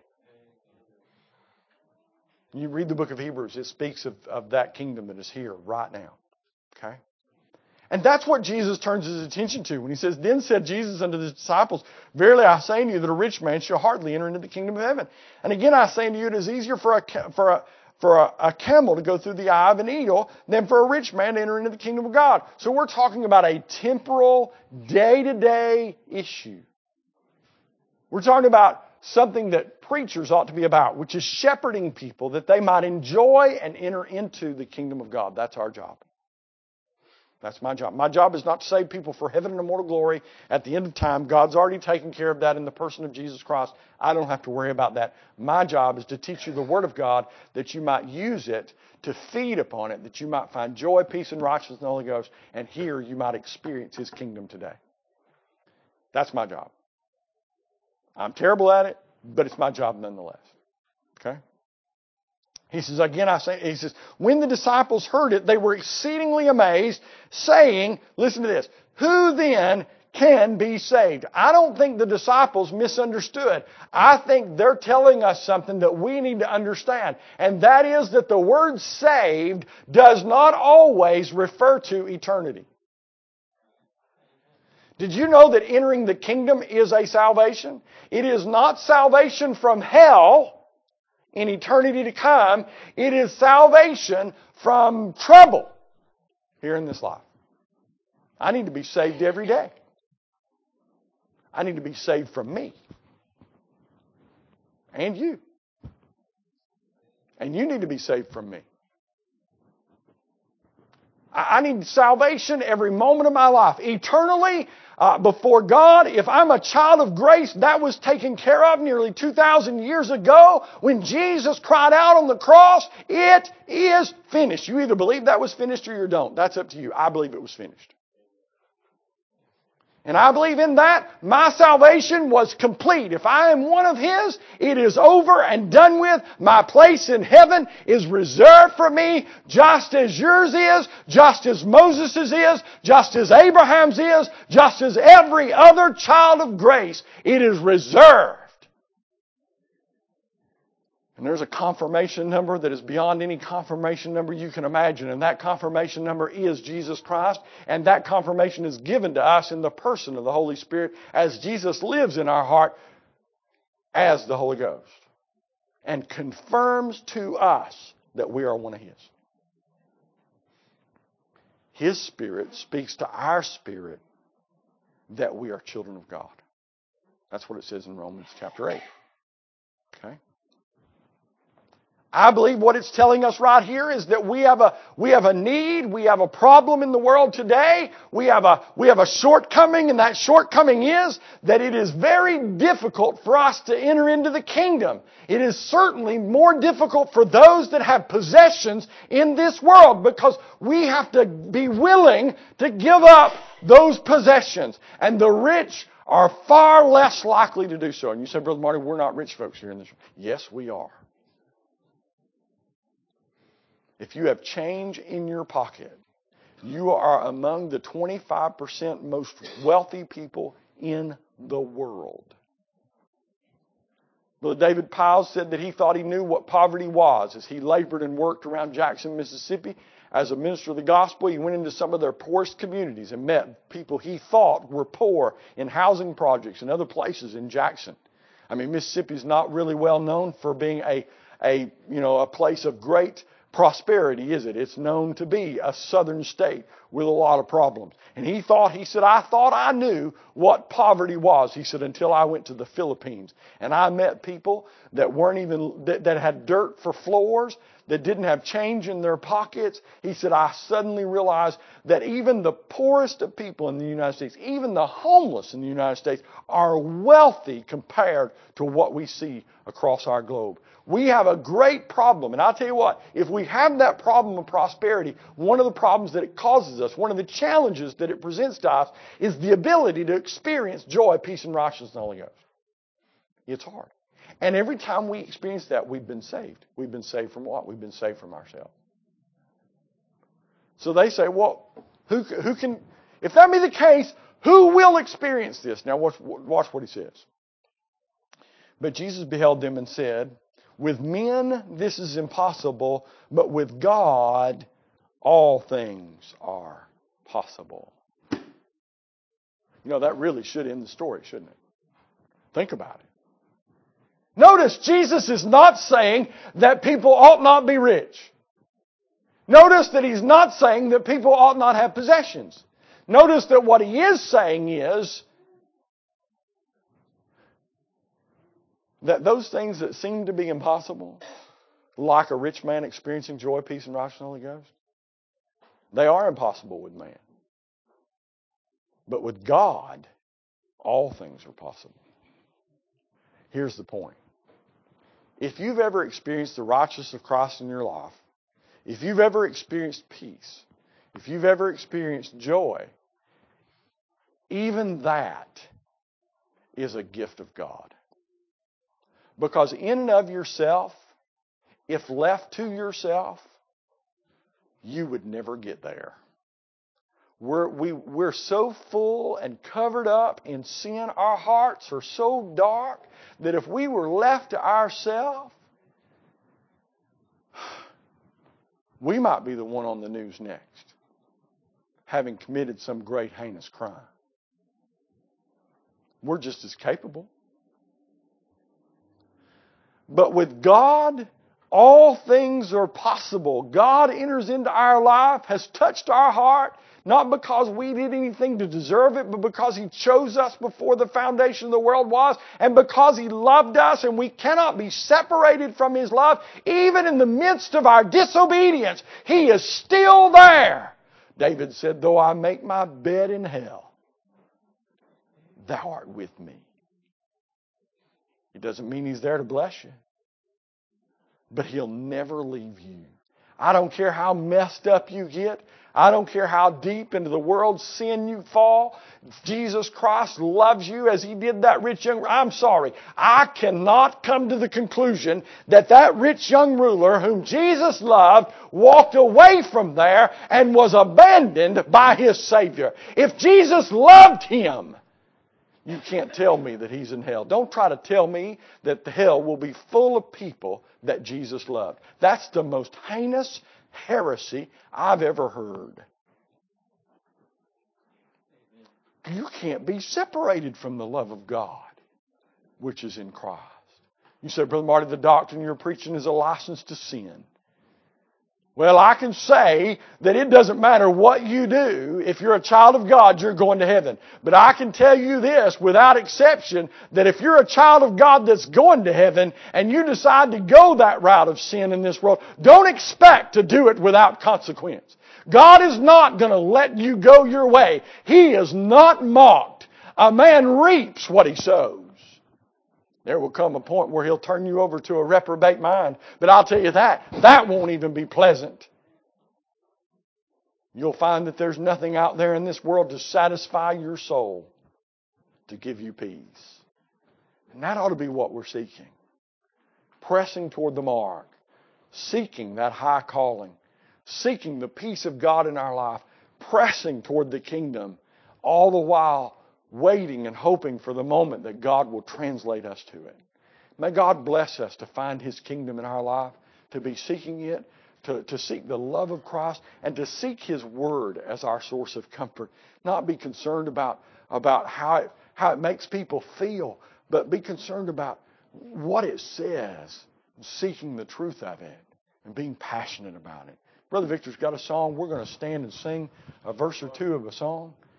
You read the book of Hebrews, it speaks of that kingdom that is here right now. Okay? And that's what Jesus turns his attention to when he says, Then said Jesus unto the disciples, Verily I say unto you that a rich man shall hardly enter into the kingdom of heaven. And again I say unto you, it is easier for a camel to go through the eye of an needle than for a rich man to enter into the kingdom of God. So we're talking about a temporal, day-to-day issue. We're talking about something that preachers ought to be about, which is shepherding people that they might enjoy and enter into the kingdom of God. That's our job. That's my job. My job is not to save people for heaven and immortal glory at the end of time. God's already taken care of that in the person of Jesus Christ. I don't have to worry about that. My job is to teach you the Word of God that you might use it to feed upon it, that you might find joy, peace, and righteousness in the Holy Ghost, and here you might experience His kingdom today. That's my job. I'm terrible at it, but it's my job nonetheless. Okay? He says, when the disciples heard it, they were exceedingly amazed, saying, listen to this, who then can be saved? I don't think the disciples misunderstood. I think they're telling us something that we need to understand. And that is that the word saved does not always refer to eternity. Did you know that entering the kingdom is a salvation? It is not salvation from hell in eternity to come. It is salvation from trouble here in this life. I need to be saved every day. I need to be saved from me. And you. And you need to be saved from me. I need salvation every moment of my life. Eternally, before God, if I'm a child of grace, that was taken care of nearly 2,000 years ago when Jesus cried out on the cross, it is finished. You either believe that was finished or you don't. That's up to you. I believe it was finished. And I believe in that. My salvation was complete. If I am one of His, it is over and done with. My place in heaven is reserved for me, just as yours is, just as Moses' is, just as Abraham's is, just as every other child of grace. It is reserved. And there's a confirmation number that is beyond any confirmation number you can imagine. And that confirmation number is Jesus Christ. And that confirmation is given to us in the person of the Holy Spirit as Jesus lives in our heart as the Holy Ghost. And confirms to us that we are one of His. His Spirit speaks to our spirit that we are children of God. That's what it says in Romans chapter 8. Okay? I believe what it's telling us right here is that we have a need, we have a problem in the world today, we have a shortcoming, and that shortcoming is that it is very difficult for us to enter into the kingdom. It is certainly more difficult for those that have possessions in this world because we have to be willing to give up those possessions. And the rich are far less likely to do so. And you said, Brother Marty, we're not rich folks here in this room. Yes, we are. If you have change in your pocket, you are among the 25% most wealthy people in the world. Brother David Piles said that he thought he knew what poverty was as he labored and worked around Jackson, Mississippi. As a minister of the gospel, he went into some of their poorest communities and met people he thought were poor in housing projects and other places in Jackson. I mean, Mississippi is not really well known for being a place of great prosperity, is it? It's known to be a southern state with a lot of problems. And he said, I thought I knew what poverty was. He said, until I went to the Philippines. And I met people that that had dirt for floors, that didn't have change in their pockets. He said, I suddenly realized that even the poorest of people in the United States, even the homeless in the United States, are wealthy compared to what we see across our globe. We have a great problem. And I'll tell you what, if we have that problem of prosperity, one of the problems that it causes us, one of the challenges that it presents to us, is the ability to experience joy, peace, and righteousness in the Holy Ghost. It's hard. And every time we experience that, we've been saved. We've been saved from what? We've been saved from ourselves. So they say, well, who can, if that be the case, who will experience this? Now watch what he says. But Jesus beheld them and said, with men this is impossible, but with God all things are possible. You know, that really should end the story, shouldn't it? Think about it. Notice, Jesus is not saying that people ought not be rich. Notice that He's not saying that people ought not have possessions. Notice that what He is saying is that those things that seem to be impossible, like a rich man experiencing joy, peace, and righteousness in the Holy Ghost, they are impossible with man. But with God, all things are possible. Here's the point. If you've ever experienced the righteousness of Christ in your life, if you've ever experienced peace, if you've ever experienced joy, even that is a gift of God. Because in and of yourself, if left to yourself, you would never get there. We're so full and covered up in sin, our hearts are so dark that if we were left to ourselves, we might be the one on the news next, having committed some great heinous crime. We're just as capable. But with God, all things are possible. God enters into our life, has touched our heart, not because we did anything to deserve it, but because He chose us before the foundation of the world was, and because He loved us, and we cannot be separated from His love. Even in the midst of our disobedience, He is still there. David said, though I make my bed in hell, Thou art with me. It doesn't mean He's there to bless you, but He'll never leave you. I don't care how messed up you get. I don't care how deep into the world's sin you fall. Jesus Christ loves you as He did that rich young ruler. I'm sorry. I cannot come to the conclusion that that rich young ruler whom Jesus loved walked away from there and was abandoned by His Savior. If Jesus loved him, you can't tell me that he's in hell. Don't try to tell me that the hell will be full of people that Jesus loved. That's the most heinous heresy I've ever heard. You can't be separated from the love of God, which is in Christ. You say, Brother Marty, the doctrine you're preaching is a license to sin. Well, I can say that it doesn't matter what you do. If you're a child of God, you're going to heaven. But I can tell you this without exception, that if you're a child of God that's going to heaven and you decide to go that route of sin in this world, don't expect to do it without consequence. God is not going to let you go your way. He is not mocked. A man reaps what he sows. There will come a point where He'll turn you over to a reprobate mind. But I'll tell you that won't even be pleasant. You'll find that there's nothing out there in this world to satisfy your soul, to give you peace. And that ought to be what we're seeking. Pressing toward the mark. Seeking that high calling. Seeking the peace of God in our life. Pressing toward the kingdom. All the while waiting and hoping for the moment that God will translate us to it. May God bless us to find His kingdom in our life, to be seeking it, to seek the love of Christ, and to seek His Word as our source of comfort. Not be concerned about how it makes people feel, but be concerned about what it says, seeking the truth of it. and being passionate about it. Brother Victor's got a song. We're going to stand and sing a verse or two of a song.